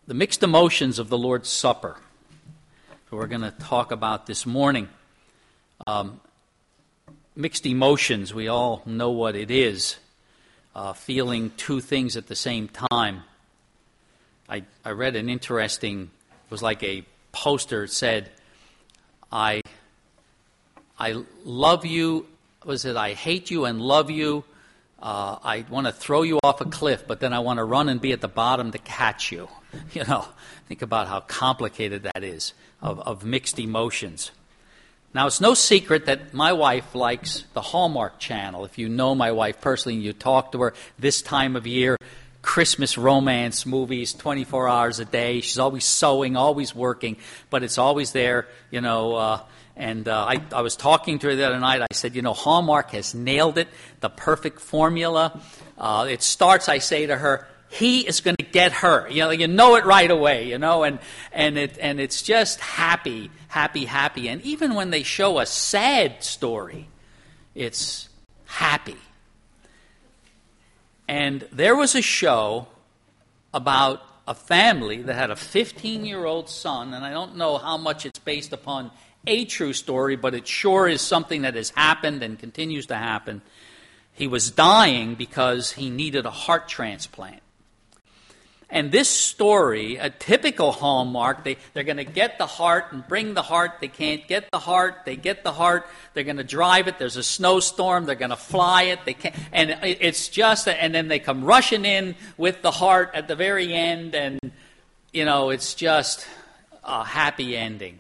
the mixed emotions of the Lord's Supper. So we're going to talk about this morning. Mixed emotions, we all know what it is. Feeling two things at the same time. I read an interesting, it was like a poster. It said, I love you, I hate you and love you. I want to throw you off a cliff, but then I want to run and be at the bottom to catch you. You know, think about how complicated that is, of mixed emotions. Now, it's no secret that my wife likes the Hallmark Channel. If you know my wife personally and you talk to her this time of year, Christmas romance movies, 24 hours a day. She's always sewing, always working, but it's always there, you know. I was talking to her the other night. I said, you know, Hallmark has nailed it, the perfect formula. It starts, I say to her, he is going to get her. You know it right away, you know, and it's just happy. And even when they show a sad story, it's happy. And there was a show about a family that had a 15-year-old son, and I don't know how much it's based upon a true story, but it sure is something that has happened and continues to happen. He was dying because he needed a heart transplant. And this story, a typical Hallmark, they're going to get the heart and bring the heart. They can't get the heart. They get the heart. They're going to drive it. There's a snowstorm. They're going to fly it. They can't, and it's just, and then they come rushing in with the heart at the very end, and you know it's just a happy ending.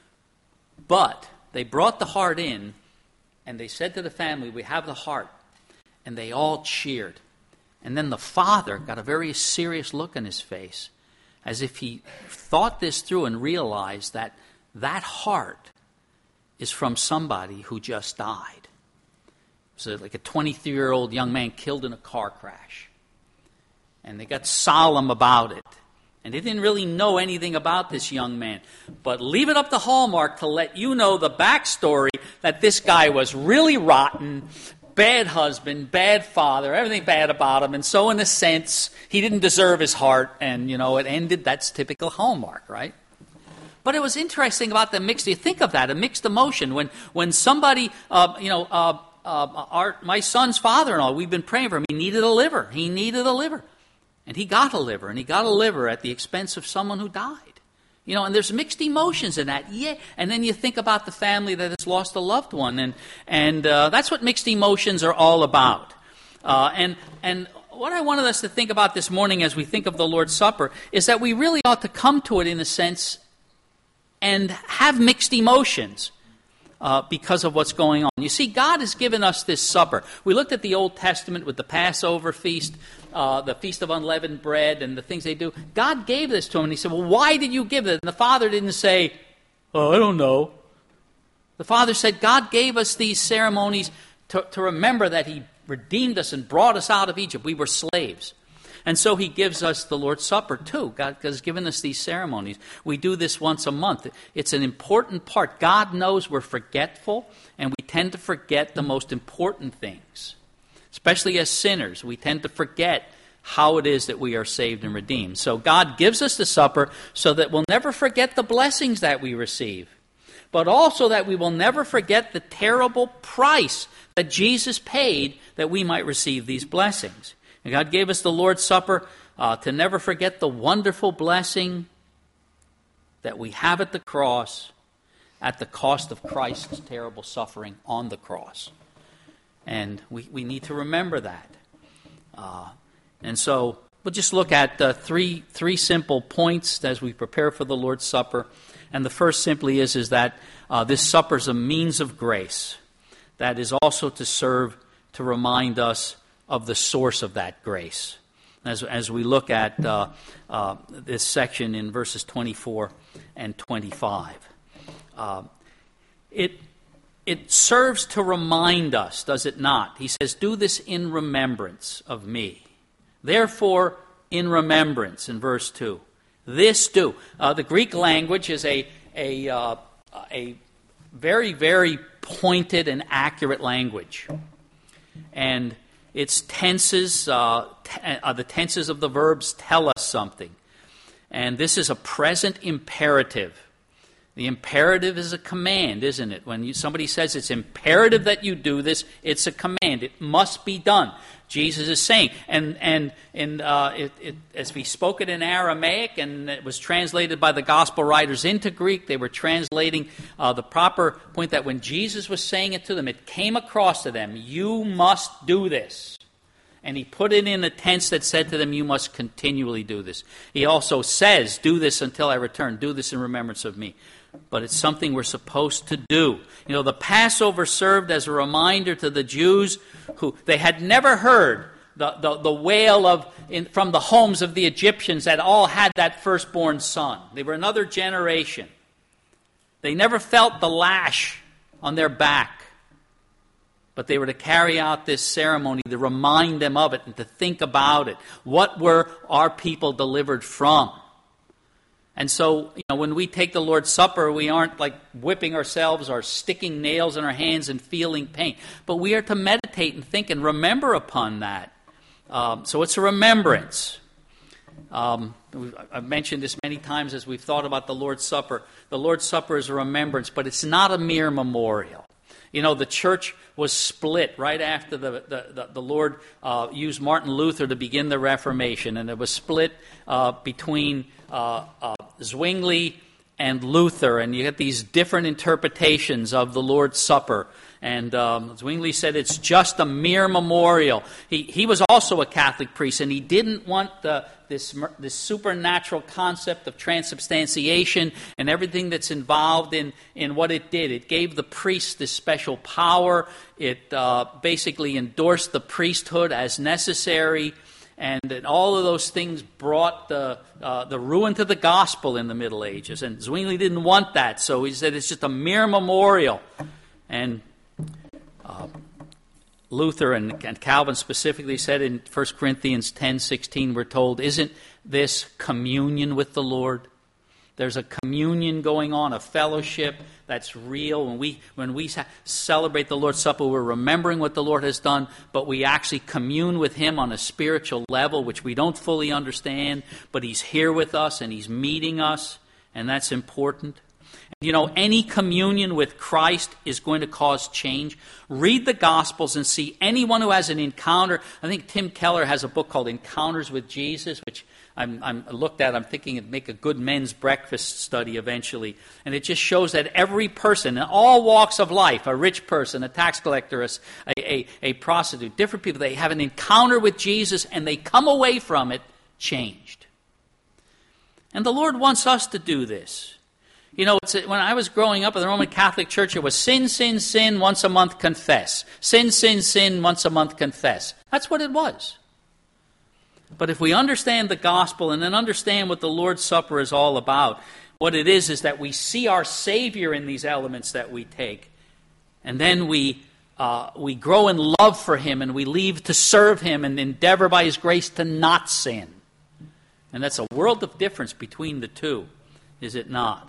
But they brought the heart in, and they said to the family, "We have the heart," and they all cheered. And then the father got a very serious look on his face, as if he thought this through and realized that that heart is from somebody who just died. It was like a 23-year-old young man killed in a car crash. And they got solemn about it. And they didn't really know anything about this young man. But leave it up to Hallmark to let you know the backstory that this guy was really rotten, bad husband, bad father, everything bad about him. And so in a sense, he didn't deserve his heart. And, you know, it ended. That's typical Hallmark, right? But it was interesting about the mixed, you think of that, a mixed emotion. When somebody, my son's father-in-law, we've been praying for him. He needed a liver. And he got a liver. And he got a liver at the expense of someone who died. You know, and there's mixed emotions in that. Yeah, and then you think about the family that has lost a loved one, and that's what mixed emotions are all about. And what I wanted us to think about this morning as we think of the Lord's Supper is that we really ought to come to it in a sense and have mixed emotions because of what's going on. You see, God has given us this supper. We looked at the Old Testament with the Passover feast, the Feast of Unleavened Bread, and the things they do. God gave this to him, and he said, well, why did you give it? And the Father didn't say, oh, I don't know. The Father said, God gave us these ceremonies to remember that he redeemed us and brought us out of Egypt. We were slaves. And so he gives us the Lord's Supper too. God has given us these ceremonies. We do this once a month. It's an important part. God knows we're forgetful, and we tend to forget the most important things. Especially as sinners, we tend to forget how it is that we are saved and redeemed. So God gives us the supper so that we'll never forget the blessings that we receive, but also that we will never forget the terrible price that Jesus paid that we might receive these blessings. And God gave us the Lord's Supper to never forget the wonderful blessing that we have at the cross at the cost of Christ's terrible suffering on the cross. And we need to remember that. And so we'll just look at three simple points as we prepare for the Lord's Supper. And the first simply is that this supper is a means of grace that is also to serve to remind us of the source of that grace. As we look at this section in verses 24 and 25. It serves to remind us, does it not? He says, do this in remembrance of me. Therefore, in remembrance, in verse 2. This do. The Greek language is a very, very pointed and accurate language. And its tenses, the tenses of the verbs tell us something. And this is a present imperative. The imperative is a command, isn't it? When somebody says it's imperative that you do this, it's a command. It must be done. Jesus is saying, as we spoke it in Aramaic, and it was translated by the gospel writers into Greek, they were translating the proper point that when Jesus was saying it to them, it came across to them, you must do this. And he put it in a tense that said to them, you must continually do this. He also says, do this until I return. Do this in remembrance of me. But it's something we're supposed to do. You know, the Passover served as a reminder to the Jews who they had never heard the wail from the homes of the Egyptians that all had that firstborn son. They were another generation. They never felt the lash on their back. But they were to carry out this ceremony to remind them of it and to think about it. What were our people delivered from? And so, when we take the Lord's Supper, we aren't like whipping ourselves or sticking nails in our hands and feeling pain. But we are to meditate and think and remember upon that. So it's a remembrance. I've mentioned this many times as we've thought about the Lord's Supper. The Lord's Supper is a remembrance, but it's not a mere memorial. The church was split right after the Lord used Martin Luther to begin the Reformation, and it was split between Zwingli and Luther, and you get these different interpretations of the Lord's Supper. And Zwingli said it's just a mere memorial. He was also a Catholic priest, and he didn't want this supernatural concept of transubstantiation and everything that's involved in what it did. It gave the priest this special power. It basically endorsed the priesthood as necessary. And all of those things brought the ruin to the gospel in the Middle Ages. And Zwingli didn't want that, so he said it's just a mere memorial. And Luther and Calvin specifically said in 1 Corinthians 10:16, we're told, isn't this communion with the Lord? There's a communion going on, a fellowship that's real. When we celebrate the Lord's Supper, we're remembering what the Lord has done, but we actually commune with Him on a spiritual level, which we don't fully understand, but He's here with us and He's meeting us, and that's important. Any communion with Christ is going to cause change. Read the Gospels and see anyone who has an encounter. I think Tim Keller has a book called Encounters with Jesus, which I'm looked at. I'm thinking it'd make a good men's breakfast study eventually. And it just shows that every person in all walks of life, a rich person, a tax collector, a prostitute, different people, they have an encounter with Jesus and they come away from it changed. And the Lord wants us to do this. When I was growing up in the Roman Catholic Church, it was sin, sin, sin, once a month confess. Sin, sin, sin, once a month confess. That's what it was. But if we understand the gospel and then understand what the Lord's Supper is all about, what it is that we see our Savior in these elements that we take. And then we grow in love for Him and we leave to serve Him and endeavor by His grace to not sin. And that's a world of difference between the two, is it not?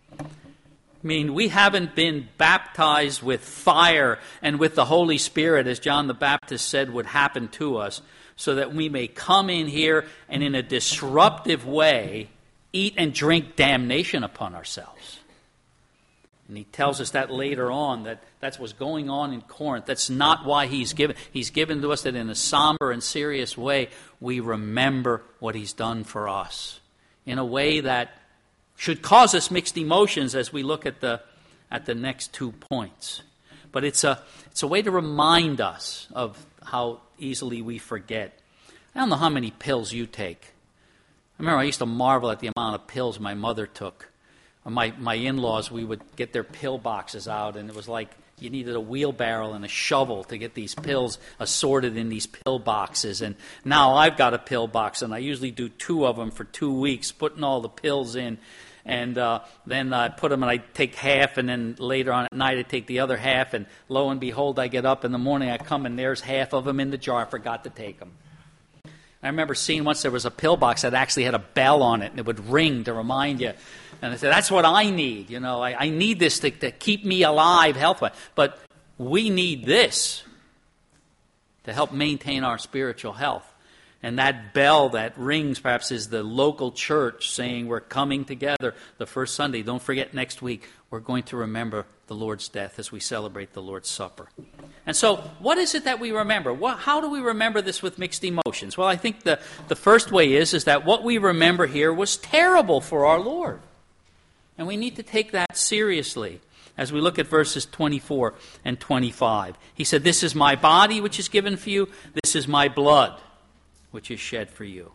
We haven't been baptized with fire and with the Holy Spirit, as John the Baptist said would happen to us, so that we may come in here and in a disruptive way eat and drink damnation upon ourselves. And he tells us that later on, that's what's going on in Corinth. That's not why He's given. He's given to us that in a somber and serious way, we remember what He's done for us in a way that should cause us mixed emotions as we look at the next 2 points. But it's a way to remind us of how easily we forget. I don't know how many pills you take. I remember I used to marvel at the amount of pills my mother took. My in-laws, we would get their pill boxes out, and it was like you needed a wheelbarrow and a shovel to get these pills assorted in these pill boxes. And now I've got a pill box, and I usually do 2 of them for 2 weeks, putting all the pills in. And then I put them and I take half, and then later on at night I take the other half, and lo and behold, I get up in the morning, I come and there's half of them in the jar. I forgot to take them. I remember seeing once there was a pill box that actually had a bell on it, and it would ring to remind you. And I said, that's what I need. I need this to keep me alive health-wise. But we need this to help maintain our spiritual health. And that bell that rings perhaps is the local church saying we're coming together the first Sunday. Don't forget next week we're going to remember the Lord's death as we celebrate the Lord's Supper. And so what is it that we remember? How do we remember this with mixed emotions? Well, I think the first way is that what we remember here was terrible for our Lord. And we need to take that seriously as we look at verses 24 and 25. He said, "This is my body which is given for you. This is my blood which is shed for you."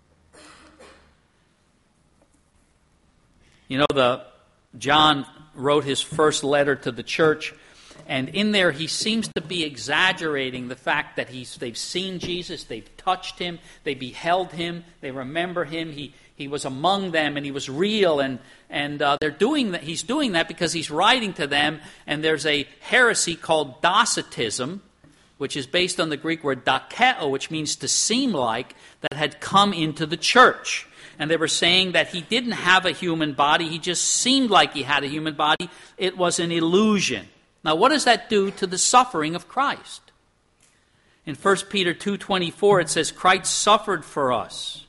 You know, John wrote his first letter to the church, and in there he seems to be exaggerating the fact that they've seen Jesus, they've touched him, they beheld him, they remember him, he was among them, and he was real, and they're doing that. He's doing that because he's writing to them, and there's a heresy called Docetism, which is based on the Greek word dakeo, which means to seem like, that had come into the church. And they were saying that he didn't have a human body, he just seemed like he had a human body. It was an illusion. Now, what does that do to the suffering of Christ? In 1 Peter 2:24, it says, "Christ suffered for us."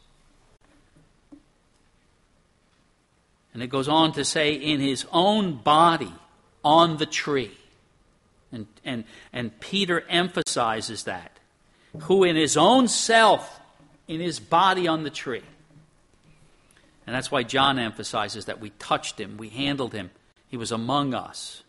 And it goes on to say, "in his own body on the tree." And Peter emphasizes that. Who in his own self, in his body on the tree. And that's why John emphasizes that we touched him, we handled him, he was among us.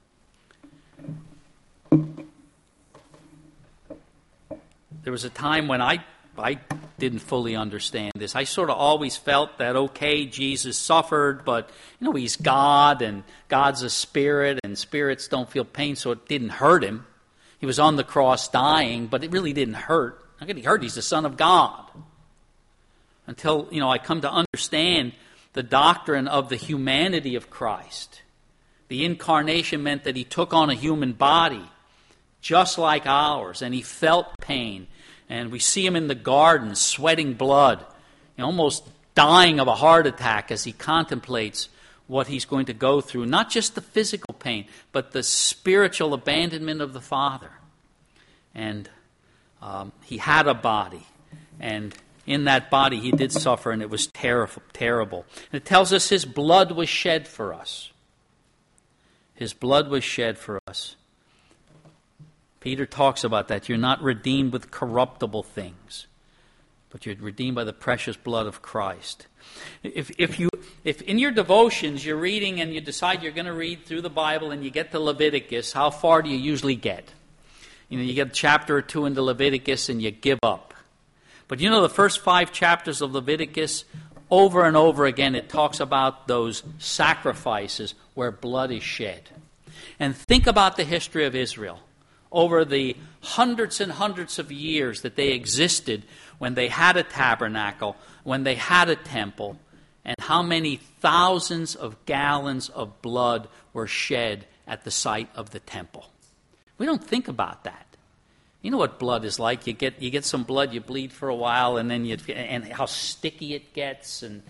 There was a time when I didn't fully understand this. I sort of always felt that, okay, Jesus suffered, but, he's God, and God's a spirit, and spirits don't feel pain, so it didn't hurt him. He was on the cross dying, but it really didn't hurt. How could he hurt? He's the Son of God. Until, I come to understand the doctrine of the humanity of Christ. The incarnation meant that he took on a human body, just like ours, and he felt pain. And we see him in the garden, sweating blood, almost dying of a heart attack as he contemplates what he's going to go through. Not just the physical pain, but the spiritual abandonment of the Father. And he had a body, and in that body he did suffer, and it was terrible. And it tells us his blood was shed for us. His blood was shed for us. Peter talks about that. You're not redeemed with corruptible things, but you're redeemed by the precious blood of Christ. If in your devotions you're reading and you decide you're going to read through the Bible and you get to Leviticus, how far do you usually get? You get a chapter or two into Leviticus and you give up. But the first 5 chapters of Leviticus, over and over again, it talks about those sacrifices where blood is shed. And think about the history of Israel. Over the hundreds and hundreds of years that they existed, when they had a tabernacle, when they had a temple, and how many thousands of gallons of blood were shed at the site of the temple. We don't think about that. You know what blood is like. You get some blood, you bleed for a while, and then and how sticky it gets, and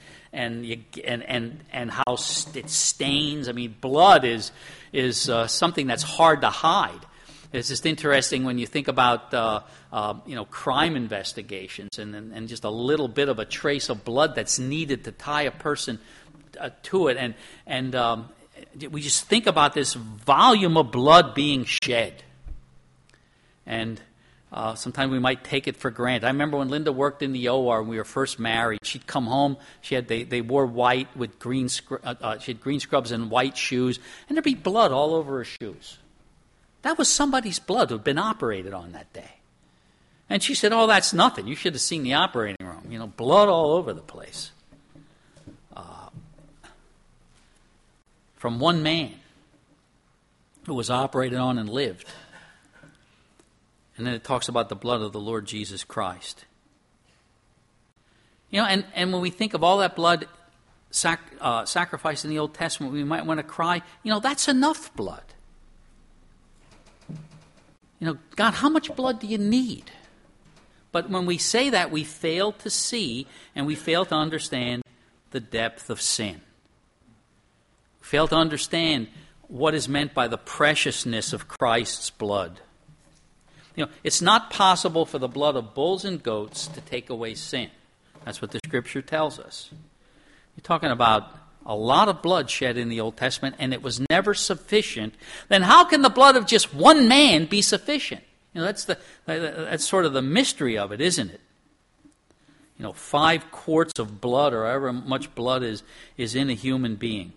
how it stains. I mean, blood is something that's hard to hide. It's just interesting when you think about crime investigations and just a little bit of a trace of blood that's needed to tie a person to it, and we just think about this volume of blood being shed. And sometimes we might take it for granted. I remember when Linda worked in the OR when we were first married. She'd come home. They wore white with green. She had green scrubs and white shoes, and there'd be blood all over her shoes. That was somebody's blood who had been operated on that day. And she said, "Oh, that's nothing. You should have seen the operating room. Blood all over the place." From one man who was operated on and lived. And then it talks about the blood of the Lord Jesus Christ. And when we think of all that blood sacrificed in the Old Testament, we might want to cry, that's enough blood. God, how much blood do you need? But when we say that, we fail to see and we fail to understand the depth of sin. We fail to understand what is meant by the preciousness of Christ's blood. It's not possible for the blood of bulls and goats to take away sin. That's what the Scripture tells us. You're talking about a lot of blood shed in the Old Testament, and it was never sufficient. Then how can the blood of just one man be sufficient? That's sort of the mystery of it, isn't it? 5 quarts of blood, or however much blood is in a human being.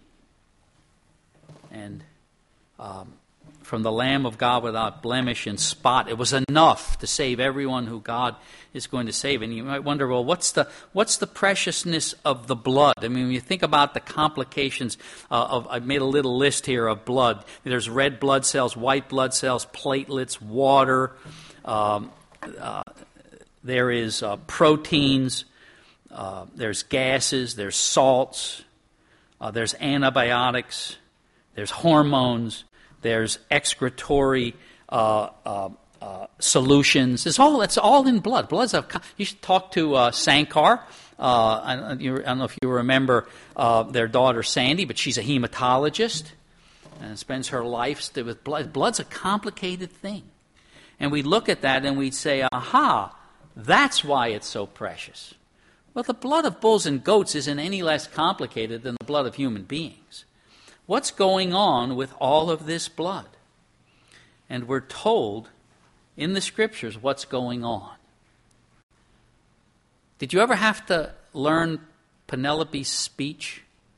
And from the Lamb of God without blemish and spot, it was enough to save everyone who God is going to save. And you might wonder, well, what's the preciousness of the blood? I mean, when you think about the complications I've made a little list here of blood. There's red blood cells, white blood cells, platelets, water. There is proteins. There's gases. There's salts. There's antibiotics. There's hormones. There's excretory solutions. It's all in blood. You should talk to Sankar. I don't know if you remember their daughter Sandy, but she's a hematologist and spends her life with blood. Blood's a complicated thing. And we look at that and we say, aha, that's why it's so precious. Well, the blood of bulls and goats isn't any less complicated than the blood of human beings. What's going on with all of this blood? And we're told in the Scriptures what's going on. Did you ever have to learn Penelope's speech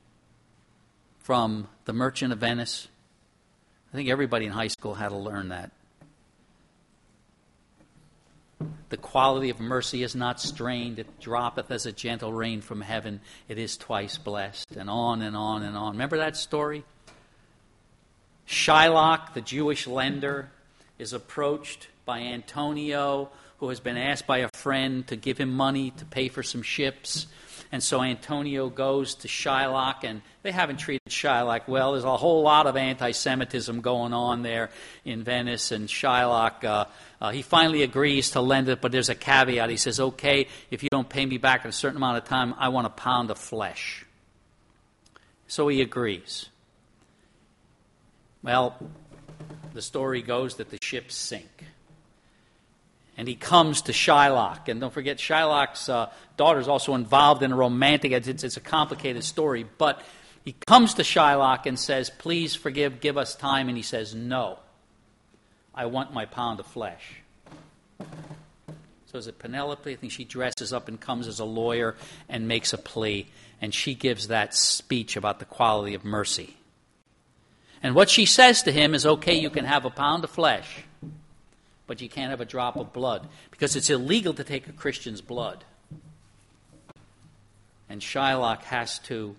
from The Merchant of Venice? I think everybody in high school had to learn that. The quality of mercy is not strained. It droppeth as a gentle rain from heaven. It is twice blessed. And on and on and on. Remember that story? Shylock, the Jewish lender, is approached by Antonio, who has been asked by a friend to give him money to pay for some ships. And so Antonio goes to Shylock, and they haven't treated Shylock well. There's a whole lot of anti-Semitism going on there in Venice, and Shylock, he finally agrees to lend it, but there's a caveat. He says, okay, if you don't pay me back in a certain amount of time, I want a pound of flesh. So he agrees. Well, the story goes that the ships sink. And he comes to Shylock. And don't forget, Shylock's daughter is also involved in a romantic, it's a complicated story. But he comes to Shylock and says, please give us time. And he says, no, I want my pound of flesh. So is it Penelope? I think she dresses up and comes as a lawyer and makes a plea. And she gives that speech about the quality of mercy. And what she says to him is, okay, you can have a pound of flesh, but you can't have a drop of blood, because it's illegal to take a Christian's blood. And Shylock has to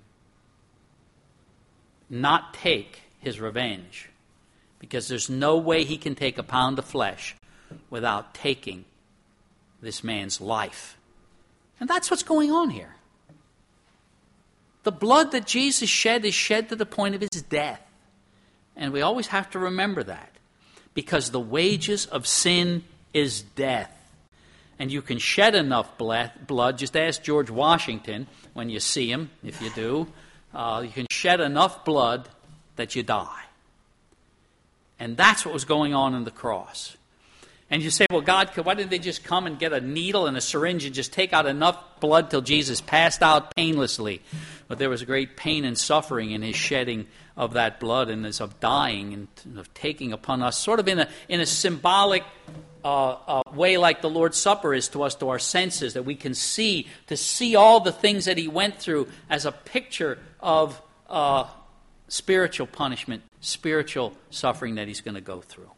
not take his revenge, because there's no way he can take a pound of flesh without taking this man's life. And that's what's going on here. The blood that Jesus shed is shed to the point of his death. And we always have to remember that. Because the wages of sin is death. And you can shed enough blood. Just ask George Washington when you see him, if you do. You can shed enough blood that you die. And that's what was going on in the cross. And you say, well, God, why didn't they just come and get a needle and a syringe and just take out enough blood till Jesus passed out painlessly? But there was great pain and suffering in his shedding of that blood and of dying and of taking upon us, sort of in a symbolic way like the Lord's Supper is to us, to our senses, that we can see all the things that he went through as a picture of spiritual punishment, spiritual suffering that he's going to go through.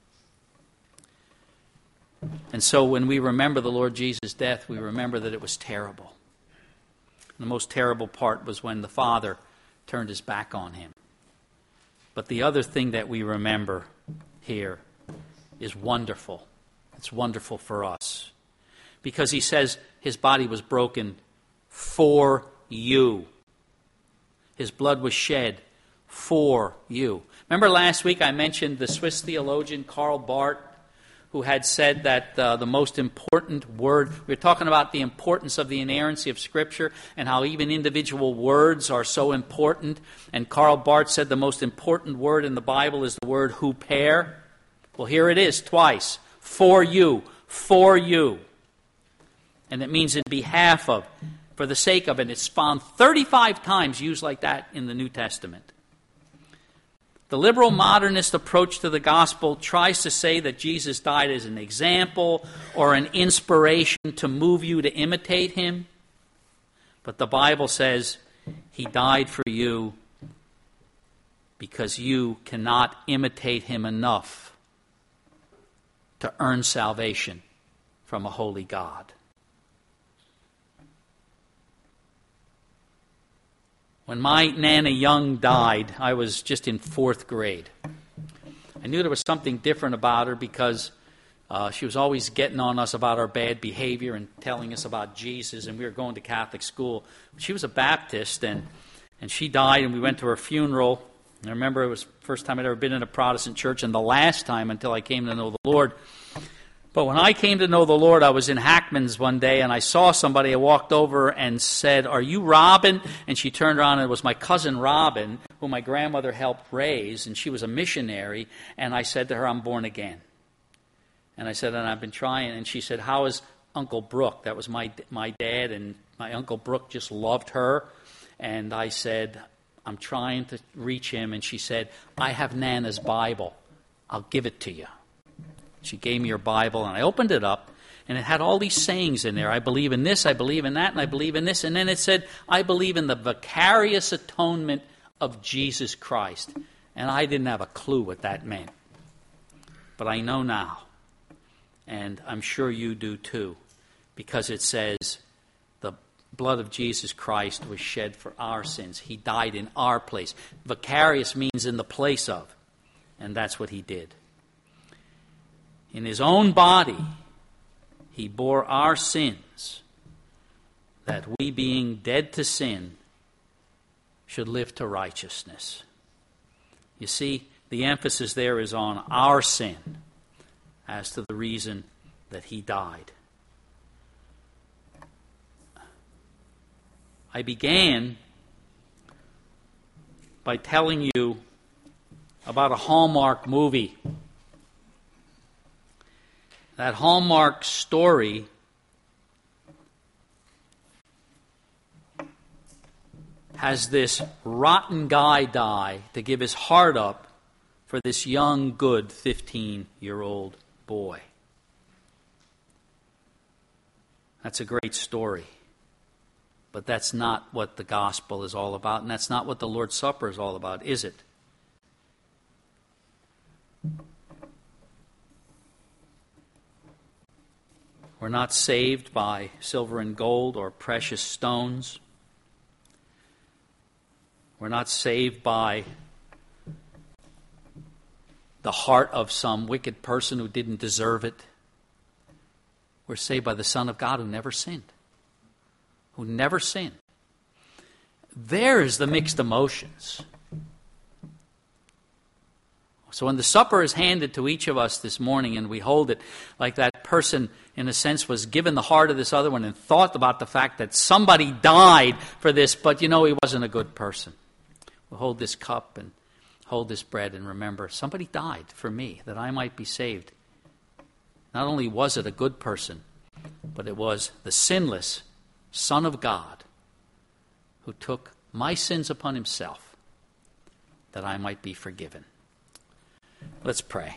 And so when we remember the Lord Jesus' death, we remember that it was terrible. The most terrible part was when the Father turned his back on him. But the other thing that we remember here is wonderful. It's wonderful for us. Because he says his body was broken for you. His blood was shed for you. Remember last week I mentioned the Swiss theologian Karl Barth, who had said that the most important word, we were talking about the importance of the inerrancy of Scripture and how even individual words are so important. And Karl Barth said the most important word in the Bible is the word huper. Well, here it is twice. For you. For you. And it means in behalf of, for the sake of, and it's found 35 times used like that in the New Testament. The liberal modernist approach to the gospel tries to say that Jesus died as an example or an inspiration to move you to imitate him. But the Bible says he died for you because you cannot imitate him enough to earn salvation from a holy God. When my Nana Young died, I was just in 4th grade. I knew there was something different about her because she was always getting on us about our bad behavior and telling us about Jesus, and we were going to Catholic school. She was a Baptist, and she died, and we went to her funeral. And I remember it was the first time I'd ever been in a Protestant church, and the last time until I came to know the Lord. But when I came to know the Lord, I was in Hackman's one day, and I saw somebody. I walked over and said, "Are you Robin?" And she turned around, and it was my cousin Robin, who my grandmother helped raise, and she was a missionary. And I said to her, "I'm born again." And I said, "And I've been trying." And she said, "How is Uncle Brooke?" That was my dad, and my Uncle Brooke just loved her. And I said, "I'm trying to reach him." And she said, "I have Nana's Bible. I'll give it to you." She gave me her Bible, and I opened it up, and it had all these sayings in there. I believe in this, I believe in that, and I believe in this. And then it said, I believe in the vicarious atonement of Jesus Christ. And I didn't have a clue what that meant. But I know now, and I'm sure you do too, because it says the blood of Jesus Christ was shed for our sins. He died in our place. Vicarious means in the place of, and that's what he did. In his own body, he bore our sins, that we, being dead to sin, should live to righteousness. You see, the emphasis there is on our sin as to the reason that he died. I began by telling you about a Hallmark movie. That Hallmark story has this rotten guy die to give his heart up for this young, good 15-year-old boy. That's a great story. But that's not what the gospel is all about, and that's not what the Lord's Supper is all about, is it? We're not saved by silver and gold or precious stones. We're not saved by the heart of some wicked person who didn't deserve it. We're saved by the Son of God who never sinned. Who never sinned. There's the mixed emotions. So when the supper is handed to each of us this morning and we hold it like that person, in a sense, was given the heart of this other one and thought about the fact that somebody died for this, but he wasn't a good person. We'll hold this cup and hold this bread and remember, somebody died for me that I might be saved. Not only was it a good person, but it was the sinless Son of God who took my sins upon himself that I might be forgiven. Let's pray.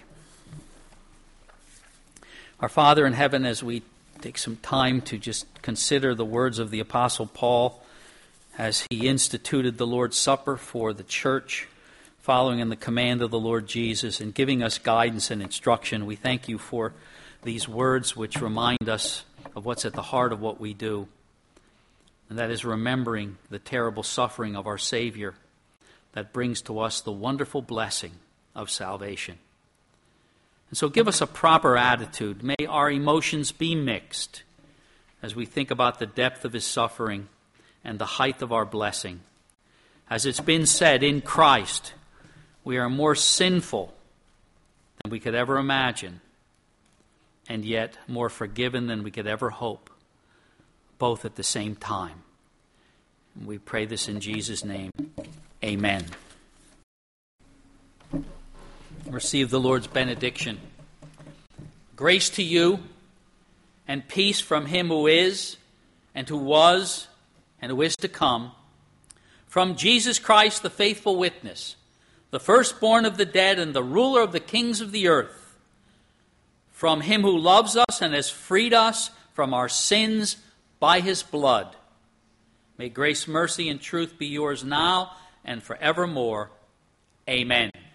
Our Father in heaven, as we take some time to just consider the words of the Apostle Paul as he instituted the Lord's Supper for the church, following in the command of the Lord Jesus and giving us guidance and instruction, we thank you for these words which remind us of what's at the heart of what we do, and that is remembering the terrible suffering of our Savior that brings to us the wonderful blessing of salvation. And so give us a proper attitude. May our emotions be mixed as we think about the depth of his suffering and the height of our blessing. As it's been said, in Christ, we are more sinful than we could ever imagine, and yet more forgiven than we could ever hope, both at the same time. And we pray this in Jesus' name. Amen. Receive the Lord's benediction. Grace to you and peace from him who is, and who was, and who is to come, from Jesus Christ, the faithful witness, the firstborn of the dead and the ruler of the kings of the earth, from him who loves us and has freed us from our sins by his blood. May grace, mercy, and truth be yours now and forevermore. Amen.